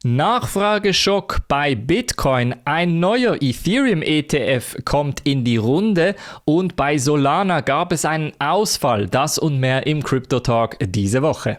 Nachfrageschock bei Bitcoin, ein neuer Ethereum-ETF kommt in die Runde und bei Solana gab es einen Ausfall. Das und mehr im Crypto Talk diese Woche.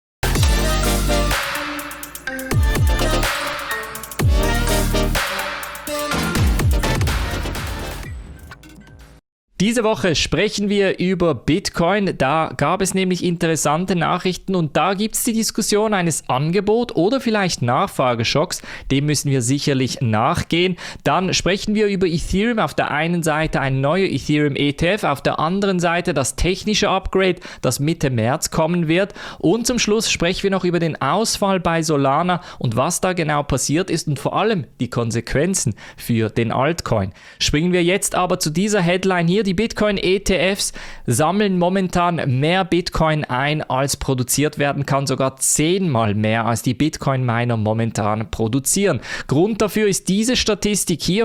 Diese Woche sprechen wir über Bitcoin, da gab es nämlich interessante Nachrichten und da gibt es die Diskussion eines Angebot- oder vielleicht Nachfrageschocks, dem müssen wir sicherlich nachgehen. Dann sprechen wir über Ethereum, auf der einen Seite ein neuer Ethereum ETF, auf der anderen Seite das technische Upgrade, das Mitte März kommen wird und zum Schluss sprechen wir noch über den Ausfall bei Solana und was da genau passiert ist und vor allem die Konsequenzen für den Altcoin. Springen wir jetzt aber zu dieser Headline hier. Die Bitcoin-ETFs sammeln momentan mehr Bitcoin ein, als produziert werden kann, sogar 10-mal mehr, als die Bitcoin-Miner momentan produzieren. Grund dafür ist diese Statistik hier: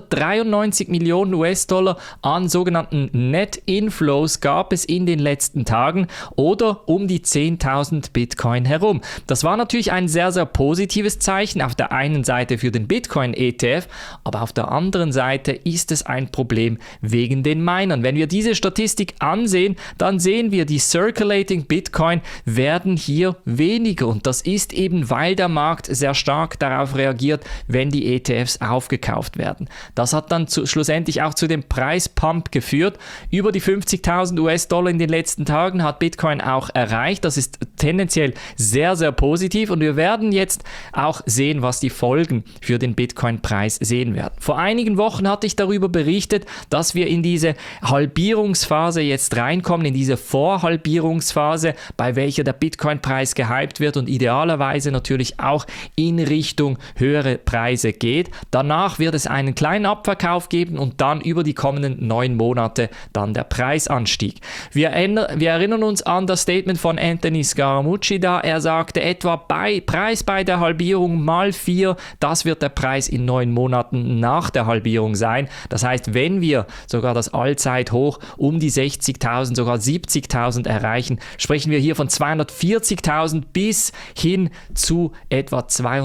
493 Millionen US-Dollar an sogenannten Net-Inflows gab es in den letzten Tagen oder um die 10.000 Bitcoin herum. Das war natürlich ein sehr, sehr positives Zeichen auf der einen Seite für den Bitcoin-ETF, aber auf der anderen Seite ist es ein Problem wegen den Minern. Wenn wir diese Statistik ansehen, dann sehen wir, die Circulating Bitcoin werden hier weniger und das ist eben, weil der Markt sehr stark darauf reagiert, wenn die ETFs aufgekauft werden. Das hat dann schlussendlich auch zu dem Preispump geführt. Über die 50.000 US-Dollar in den letzten Tagen hat Bitcoin auch erreicht. Das ist tendenziell sehr, sehr positiv und wir werden jetzt auch sehen, was die Folgen für den Bitcoin-Preis sehen werden. Vor einigen Wochen hatte ich darüber berichtet, dass wir in diese Halbierungsphase jetzt reinkommen, in diese Vorhalbierungsphase, bei welcher der Bitcoin-Preis gehypt wird und idealerweise natürlich auch in Richtung höhere Preise geht. Danach wird es einen kleinen Abverkauf geben und dann über die kommenden 9 Monate dann der Preisanstieg. Wir erinnern uns an das Statement von Anthony Scaramucci da. Er sagte etwa Preis bei der Halbierung mal 4, das wird der Preis in 9 Monaten nach der Halbierung sein. Das heißt, wenn wir sogar das Allzeithoch um die 60.000, sogar 70.000 erreichen, sprechen wir hier von 240.000 bis hin zu etwa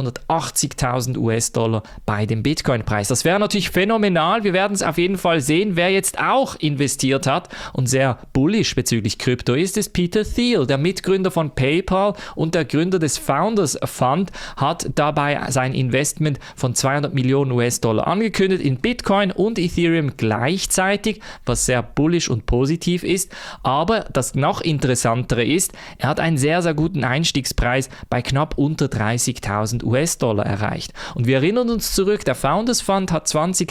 280.000 US-Dollar bei dem Bitcoin-Preis. Das wäre natürlich phänomenal. Wir werden es auf jeden Fall sehen. Wer jetzt auch investiert hat und sehr bullish bezüglich Krypto ist Peter Thiel, der Mitgründer von PayPal und der Gründer des Founders Fund, hat dabei sein Investment von 200 Millionen US-Dollar angekündigt in Bitcoin und Ethereum gleichzeitig, was sehr bullish und positiv ist. Aber das noch interessantere ist, er hat einen sehr, sehr guten Einstiegspreis bei knapp unter 30.000 US-Dollar erreicht. Und wir erinnern uns zurück, der Founders Fund hat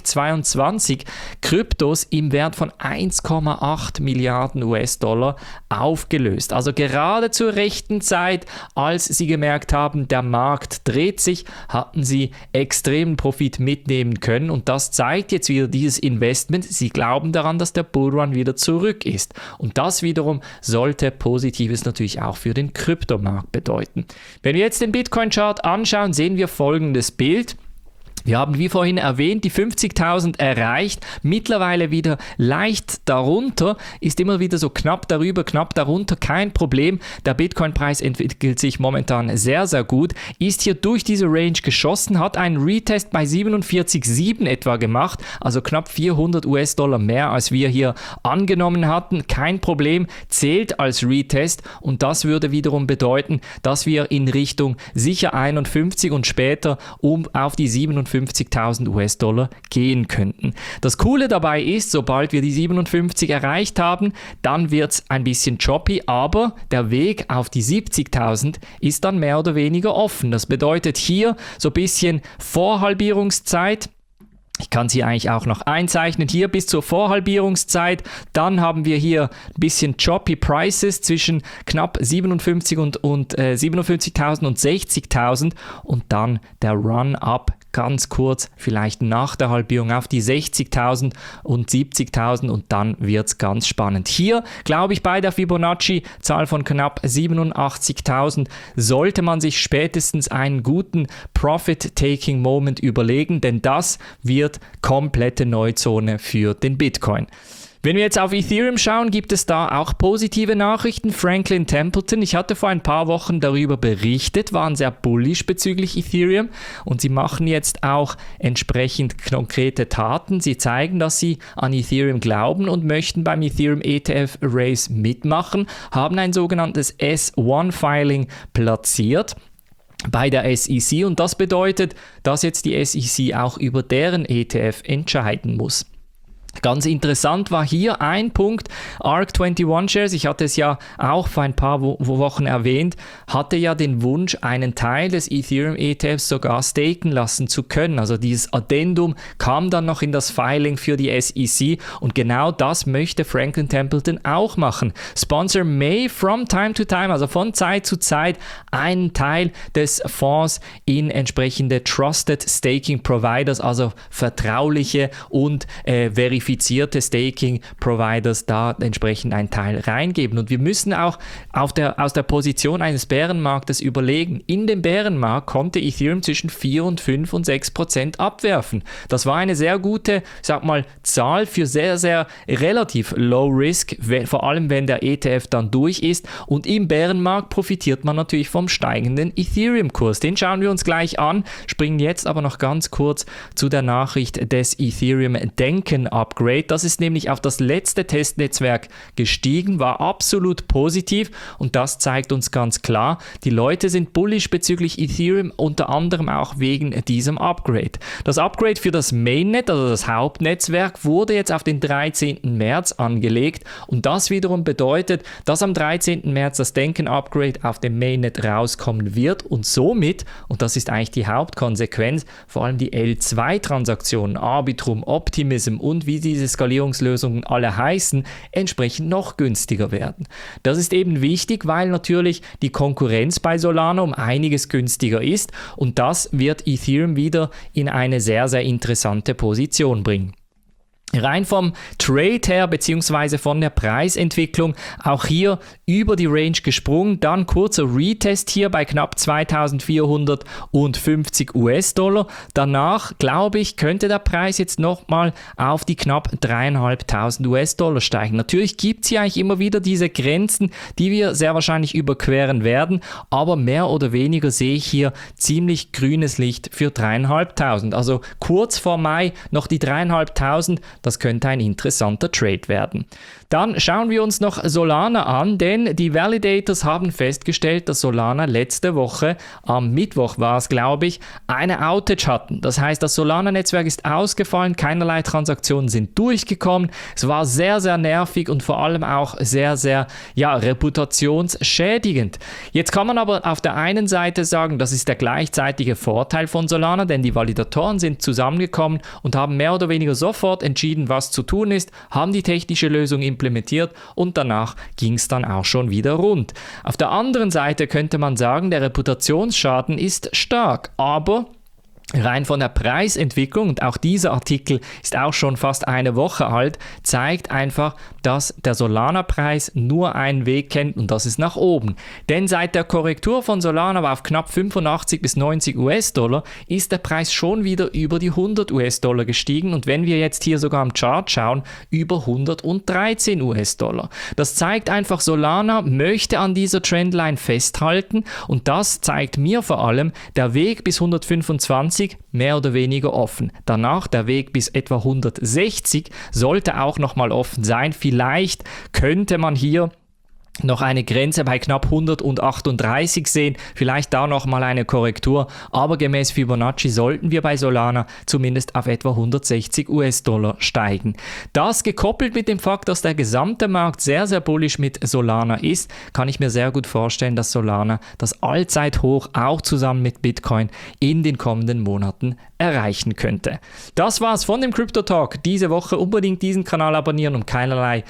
2022 Kryptos im Wert von 1,8 Milliarden US-Dollar aufgelöst. Also gerade zur rechten Zeit, als sie gemerkt haben, der Markt dreht sich, hatten sie extremen Profit mitnehmen können und das zeigt jetzt wieder dieses Investment. Sie glauben daran, dass der Bullrun wieder zurück ist. Und das wiederum sollte Positives natürlich auch für den Kryptomarkt bedeuten. Wenn wir jetzt den Bitcoin-Chart anschauen, sehen wir folgendes Bild. Wir haben, wie vorhin erwähnt, die 50.000 erreicht, mittlerweile wieder leicht darunter, ist immer wieder so knapp darüber, knapp darunter, kein Problem. Der Bitcoin-Preis entwickelt sich momentan sehr, sehr gut, ist hier durch diese Range geschossen, hat einen Retest bei 47,7 etwa gemacht, also knapp 400 US-Dollar mehr, als wir hier angenommen hatten. Kein Problem, zählt als Retest und das würde wiederum bedeuten, dass wir in Richtung sicher 51 und später auf die 57.000 US-Dollar gehen könnten. Das Coole dabei ist, sobald wir die 57 erreicht haben, dann wird es ein bisschen choppy, aber der Weg auf die 70.000 ist dann mehr oder weniger offen. Das bedeutet hier so ein bisschen Vorhalbierungszeit. Ich kann sie eigentlich auch noch einzeichnen, hier bis zur Vorhalbierungszeit. Dann haben wir hier ein bisschen choppy Prices zwischen knapp 57 und 57.000 und 60.000 und dann der Run-Up ganz kurz, vielleicht nach der Halbierung auf die 60.000 und 70.000 und dann wird es ganz spannend. Hier, glaube ich, bei der Fibonacci-Zahl von knapp 87.000 sollte man sich spätestens einen guten Profit-Taking-Moment überlegen, denn das wird komplette Neuzone für den Bitcoin. Wenn wir jetzt auf Ethereum schauen, gibt es da auch positive Nachrichten. Franklin Templeton, ich hatte vor ein paar Wochen darüber berichtet, waren sehr bullish bezüglich Ethereum und sie machen jetzt auch entsprechend konkrete Taten. Sie zeigen, dass sie an Ethereum glauben und möchten beim Ethereum ETF Race mitmachen, haben ein sogenanntes S1-Filing platziert bei der SEC und das bedeutet, dass jetzt die SEC auch über deren ETF entscheiden muss. Ganz interessant war hier ein Punkt, ARK21 Shares, ich hatte es ja auch vor ein paar Wochen erwähnt, hatte ja den Wunsch, einen Teil des Ethereum ETFs sogar staken lassen zu können. Also dieses Addendum kam dann noch in das Filing für die SEC und genau das möchte Franklin Templeton auch machen. Sponsor may from time to time, also von Zeit zu Zeit, einen Teil des Fonds in entsprechende Trusted Staking Providers, also vertrauliche und verifizierte Staking-Providers da entsprechend einen Teil reingeben. Und wir müssen auch aus der Position eines Bärenmarktes überlegen. In dem Bärenmarkt konnte Ethereum zwischen 4 und 5 und 6% abwerfen. Das war eine sehr gute, Zahl für sehr, sehr relativ low risk, vor allem wenn der ETF dann durch ist. Und im Bärenmarkt profitiert man natürlich vom steigenden Ethereum-Kurs. Den schauen wir uns gleich an, springen jetzt aber noch ganz kurz zu der Nachricht des Ethereum-Denken-Upgrade. Das ist nämlich auf das letzte Testnetzwerk gestiegen, war absolut positiv und das zeigt uns ganz klar, die Leute sind bullish bezüglich Ethereum, unter anderem auch wegen diesem Upgrade. Das Upgrade für das Mainnet, also das Hauptnetzwerk, wurde jetzt auf den 13. März angelegt und das wiederum bedeutet, dass am 13. März das Denken-Upgrade auf dem Mainnet rauskommen wird und somit, und das ist eigentlich die Hauptkonsequenz, vor allem die L2-Transaktionen, Arbitrum, Optimism und wie diese Skalierungslösungen alle heißen, entsprechend noch günstiger werden. Das ist eben wichtig, weil natürlich die Konkurrenz bei Solana um einiges günstiger ist und das wird Ethereum wieder in eine sehr, sehr interessante Position bringen. Rein vom Trade her bzw. von der Preisentwicklung auch hier über die Range gesprungen, dann kurzer Retest hier bei knapp 2450 US-Dollar. Danach, glaube ich, könnte der Preis jetzt nochmal auf die knapp 3.500 US-Dollar steigen. Natürlich gibt es hier eigentlich immer wieder diese Grenzen, die wir sehr wahrscheinlich überqueren werden, aber mehr oder weniger sehe ich hier ziemlich grünes Licht für 3.500. Also kurz vor Mai noch die 3.500. Das könnte ein interessanter Trade werden. Dann schauen wir uns noch Solana an, denn die Validators haben festgestellt, dass Solana letzte Woche, am Mittwoch war es glaube ich, eine Outage hatten. Das heißt, das Solana-Netzwerk ist ausgefallen, keinerlei Transaktionen sind durchgekommen. Es war sehr, sehr nervig und vor allem auch sehr, sehr reputationsschädigend. Jetzt kann man aber auf der einen Seite sagen, das ist der gleichzeitige Vorteil von Solana, denn die Validatoren sind zusammengekommen und haben mehr oder weniger sofort entschieden, was zu tun ist, haben die technische Lösung implementiert und danach ging es dann auch schon wieder rund. Auf der anderen Seite könnte man sagen, der Reputationsschaden ist stark, aber rein von der Preisentwicklung, und auch dieser Artikel ist auch schon fast eine Woche alt, zeigt einfach, dass der Solana-Preis nur einen Weg kennt und das ist nach oben. Denn seit der Korrektur von Solana auf knapp 85 bis 90 US-Dollar ist der Preis schon wieder über die 100 US-Dollar gestiegen und wenn wir jetzt hier sogar am Chart schauen, über 113 US-Dollar. Das zeigt einfach, Solana möchte an dieser Trendline festhalten und das zeigt mir vor allem, der Weg bis 125 mehr oder weniger offen. Danach der Weg bis etwa 160 sollte auch nochmal offen sein. Vielleicht könnte man hier noch eine Grenze bei knapp 138 sehen, vielleicht da nochmal eine Korrektur, aber gemäß Fibonacci sollten wir bei Solana zumindest auf etwa 160 US-Dollar steigen. Das gekoppelt mit dem Fakt, dass der gesamte Markt sehr, sehr bullish mit Solana ist, kann ich mir sehr gut vorstellen, dass Solana das Allzeithoch auch zusammen mit Bitcoin in den kommenden Monaten erreichen könnte. Das war's von dem Crypto Talk. Diese Woche unbedingt diesen Kanal abonnieren, um keinerlei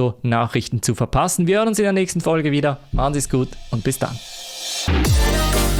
Krypto-Nachrichten zu verpassen. Wir hören uns in der nächsten Folge wieder. Machen Sie es gut und bis dann.